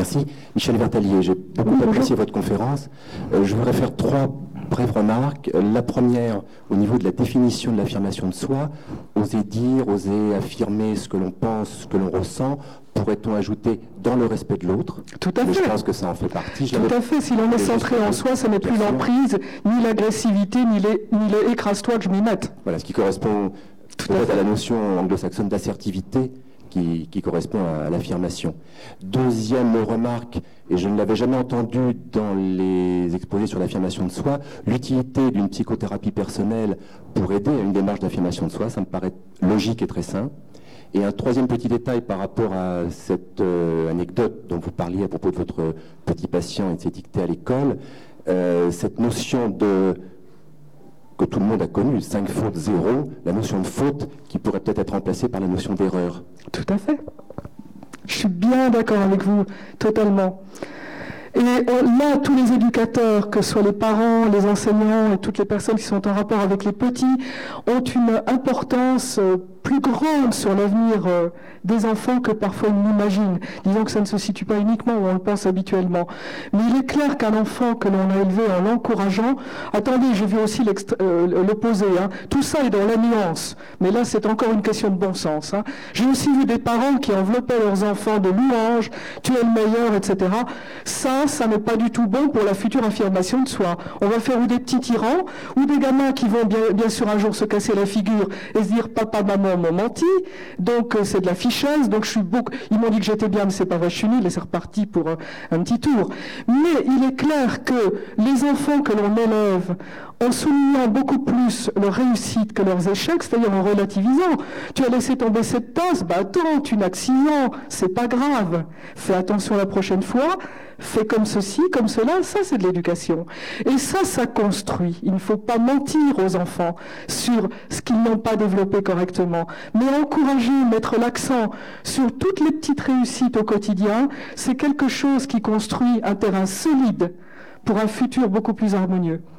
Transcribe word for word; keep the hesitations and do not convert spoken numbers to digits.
Merci. Michel Vertalier, j'ai beaucoup apprécié votre conférence. Euh, je voudrais faire trois brèves remarques. La première, au niveau de la définition de l'affirmation de soi, oser dire, oser affirmer ce que l'on pense, ce que l'on ressent, pourrait-on ajouter dans le respect de l'autre? Tout à fait. Je pense que ça en fait partie. Je Tout à fait. Si l'on est centré en soi, ça n'est plus l'emprise, ni l'agressivité, ni les, ni les écrase-toi que je m'y mette. Voilà, ce qui correspond peut-être à la notion anglo-saxonne d'assertivité, Qui, qui correspond à, à l'affirmation. Deuxième remarque, et je ne l'avais jamais entendu dans les exposés sur l'affirmation de soi, l'utilité d'une psychothérapie personnelle pour aider à une démarche d'affirmation de soi, ça me paraît logique et très sain. Et un troisième petit détail par rapport à cette euh, anecdote dont vous parliez à propos de votre petit patient et de ses dictées à l'école, euh, cette notion de que tout le monde a connu, cinq fautes, zéro, la notion de faute qui pourrait peut-être être remplacée par la notion d'erreur. Tout à fait. Je suis bien d'accord avec vous, totalement. Et là, tous les éducateurs, que ce soit les parents, les enseignants et toutes les personnes qui sont en rapport avec les petits, ont une importance plus grande sur l'avenir des enfants que parfois ils n'imaginent. Disons que ça ne se situe pas uniquement où on le pense habituellement. Mais il est clair qu'un enfant que l'on a élevé en l'encourageant, attendez, j'ai vu aussi euh, l'opposé, hein. Tout ça est dans la nuance, mais là c'est encore une question de bon sens, hein. J'ai aussi vu des parents qui enveloppaient leurs enfants de louanges, tu es le meilleur, et cetera. Ça, ça n'est pas du tout bon pour la future affirmation de soi. On va faire ou des petits tyrans, ou des gamins qui vont bien, bien sûr un jour se casser la figure et se dire papa, maman m'ont menti, donc euh, c'est de la fichaise, donc je suis beaucoup... Ils m'ont dit que j'étais bien, mais c'est pas vrai, je suis nul, et c'est reparti pour euh, un petit tour. Mais il est clair que les enfants que l'on élève, en soulignant beaucoup plus leurs réussites que leurs échecs, c'est-à-dire en relativisant. Tu as laissé tomber cette tasse, bah attends, tu n'as que six ans, c'est pas grave. Fais attention la prochaine fois, fais comme ceci, comme cela, ça c'est de l'éducation. Et ça, ça construit. Il ne faut pas mentir aux enfants sur ce qu'ils n'ont pas développé correctement, mais encourager, mettre l'accent sur toutes les petites réussites au quotidien, c'est quelque chose qui construit un terrain solide pour un futur beaucoup plus harmonieux.